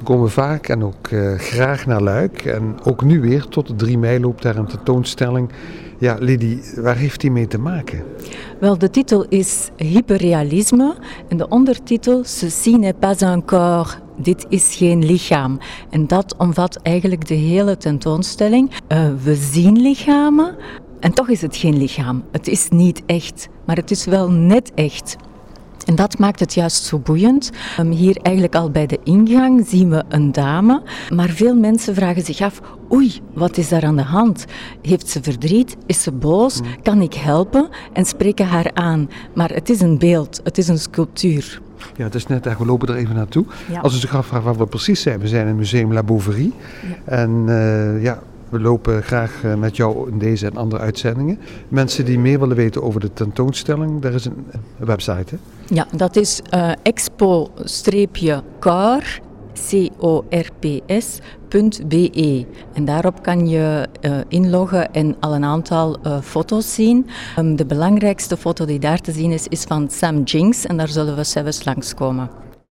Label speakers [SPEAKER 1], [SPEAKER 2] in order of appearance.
[SPEAKER 1] komen vaak en ook graag naar Luik. En ook nu weer tot de 3 mei loopt daar een tentoonstelling. Ja, Lydie, waar heeft die mee te maken?
[SPEAKER 2] Wel, de titel is Hyperrealisme en de ondertitel Ceci n'est pas un corps. Dit is geen lichaam. En dat omvat eigenlijk de hele tentoonstelling. We zien lichamen en toch is het geen lichaam. Het is niet echt, maar het is wel net echt. En dat maakt het juist zo boeiend. Hier eigenlijk al bij de ingang zien we een dame, maar veel mensen vragen zich af, oei, wat is daar aan de hand? Heeft ze verdriet? Is ze boos? Kan ik helpen? En spreken haar aan. Maar het is een beeld, het is een sculptuur.
[SPEAKER 1] Ja, het is net we lopen er even naartoe.
[SPEAKER 2] Ja.
[SPEAKER 1] Als u zich afvraagt waar we precies zijn, we zijn in het museum La Bouverie. Ja. En we lopen graag met jou in deze en andere uitzendingen. Mensen die meer willen weten over de tentoonstelling, daar is een website, hè?
[SPEAKER 2] Ja, dat is expo-corps.be. En daarop kan je inloggen en al een aantal foto's zien. De belangrijkste foto die daar te zien is van Sam Jinks en daar zullen we zelfs langskomen.